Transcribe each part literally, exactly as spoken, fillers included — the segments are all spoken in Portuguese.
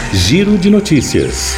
Giro de Notícias.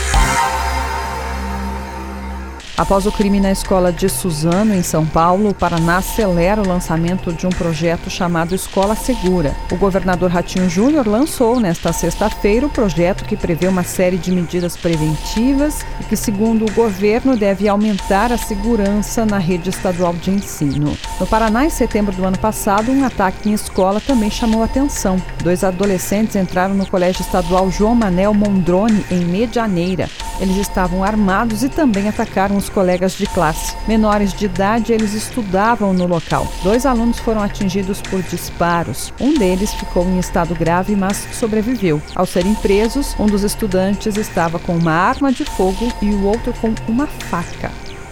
Após o crime na escola de Suzano, em São Paulo, o Paraná acelera o lançamento de um projeto chamado Escola Segura. O governador Ratinho Júnior lançou nesta sexta-feira o projeto que prevê uma série de medidas preventivas e que, segundo o governo, deve aumentar a segurança na rede estadual de ensino. No Paraná, em setembro do ano passado, um ataque em escola também chamou atenção. Dois adolescentes entraram no Colégio Estadual João Manel Mondrone, em Medianeira. Eles estavam armados e também atacaram os colegas de classe. Menores de idade, eles estudavam no local. Dois alunos foram atingidos por disparos. Um deles ficou em estado grave, mas sobreviveu. Ao serem presos, um dos estudantes estava com uma arma de fogo e o outro com uma faca.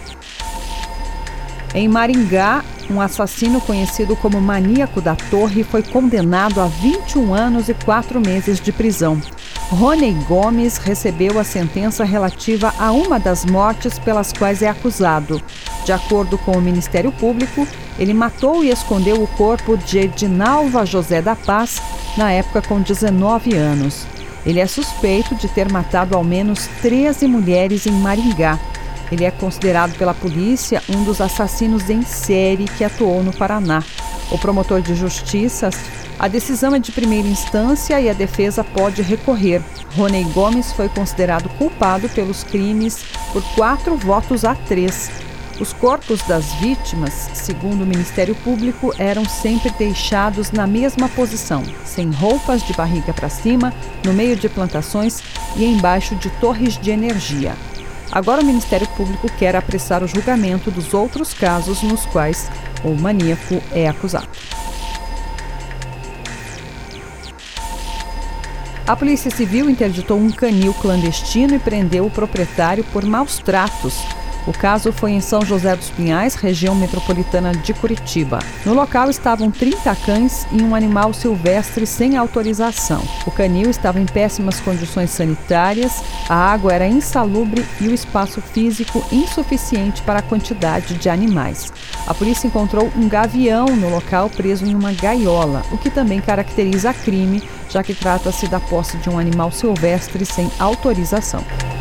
Em Maringá, um assassino conhecido como Maníaco da Torre foi condenado a vinte e um anos e quatro meses de prisão. Rony Gomes recebeu a sentença relativa a uma das mortes pelas quais é acusado. De acordo com o Ministério Público, ele matou e escondeu o corpo de Edinalva José da Paz, na época com dezenove anos. Ele é suspeito de ter matado ao menos treze mulheres em Maringá. Ele é considerado pela polícia um dos assassinos em série que atuou no Paraná. O promotor de justiça, a decisão é de primeira instância e a defesa pode recorrer. Rony Gomes foi considerado culpado pelos crimes por quatro votos a três. Os corpos das vítimas, segundo o Ministério Público, eram sempre deixados na mesma posição, sem roupas, de barriga para cima, no meio de plantações e embaixo de torres de energia. Agora o Ministério Público quer apressar o julgamento dos outros casos nos quais o maníaco é acusado. A Polícia Civil interditou um canil clandestino e prendeu o proprietário por maus tratos. O caso foi em São José dos Pinhais, região metropolitana de Curitiba. No local estavam trinta cães e um animal silvestre sem autorização. O canil estava em péssimas condições sanitárias, a água era insalubre e o espaço físico insuficiente para a quantidade de animais. A polícia encontrou um gavião no local preso em uma gaiola, o que também caracteriza crime, já que trata-se da posse de um animal silvestre sem autorização.